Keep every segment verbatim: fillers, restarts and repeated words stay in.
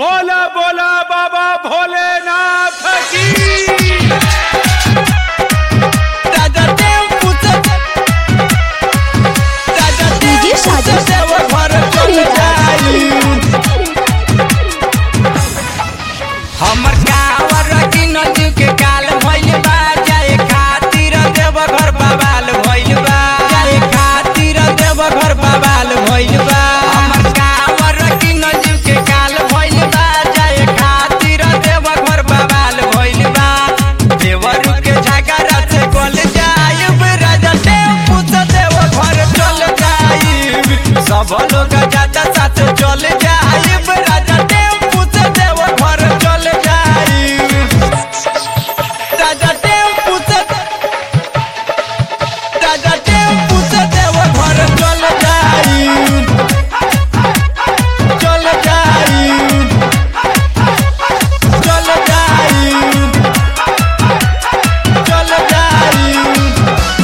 बोला बोला बाबा भोलेनाथ की। राजा टेम्पूच राजा टेम्पूच देव घर चल जाई। हमर कावर की नदी के काल भइल बा, जाए खातिर देव घर बवाल भइल बा, जाए खातिर देव घर बवाल भइल बा। हमर कावर की नदी के काल भइल बा, जाए खातिर देव घर बवाल भइल बा। देवर के झगड़ा से गल जाइब, राजा टेम्पूच देव घर चल जाइब। सब लोग जाता साथ चल जाइब, राजा टेम्पूच देव घर चल जाइब। राजा टेम्पूच राजा टेम्पूच देव घर चल जाइब, चल जाइब, चल जाइब, चल जाइब।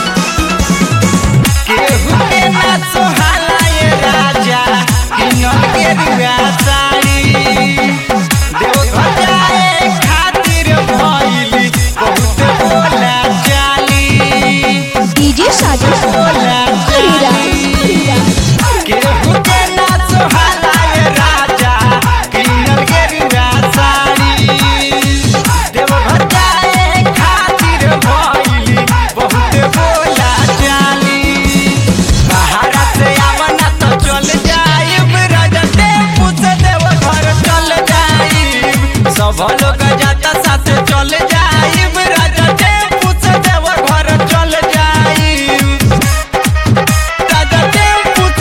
केहू के ना सोहाला ये राजा किनल के रुआ साड़ी। देवघर जाए खातिर भइली बहुत बोला चाली, डीजे साजन बोला चाली। केहू के ना सोहाला ये राजा किनल के रुआ साड़ी। देवघर जाए खातिर भइली बहुत बोला चाली। बाहर से आवना तो चल जाइब, राजा टेम्पूच देव घर चल जाइब। सब लोग जाता साथ चल जाइब, राजा टेम्पूच देव घर चल जाइब। राजा टेम्पूच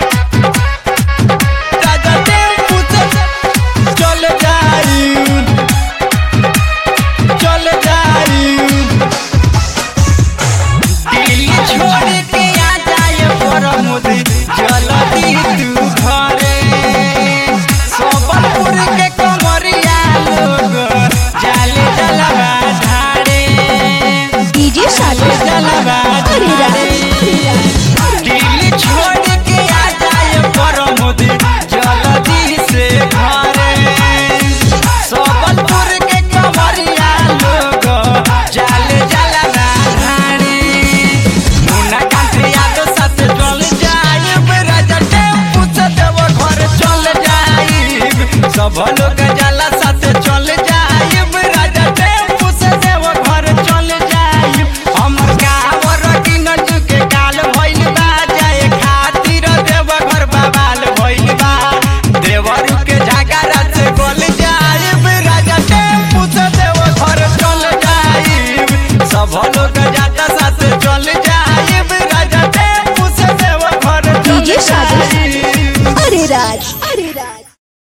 राजा टेम्पूच चल जाइब, चल जाइब। दिल्ली छोड़ के आ जाए परमुदी जल्दी तू घरे। सोबलपुर के कमरिया लोग जाले जलवा ढारे, डीजे साजन जलवा ढारे। दिल्ली छोड़ के आ जाए परमुदी जल्दी से घरे। सोबलपुर के कमरिया लोग जाले जलवा ढारे। मुन्ना कांठे यादव साथ चल जाइब, राजा टेम्पूच देव घर चल जाइब। सब लोग जाला साथ चल जाइब, राजा टेम्पूच देव घर चल जाइब। हमर कावर की नदी के काल भइल बा, जाए खातिर देव घर बवाल भइल बा। देवर के झगड़ा से गल जाइब, राजा टेम्पूच देव घर चल जाइब। सब लोग जाता साथ चल जाइब, राजा टेम्पूच देव घर चल डीजे साजन जाइब। अरे राज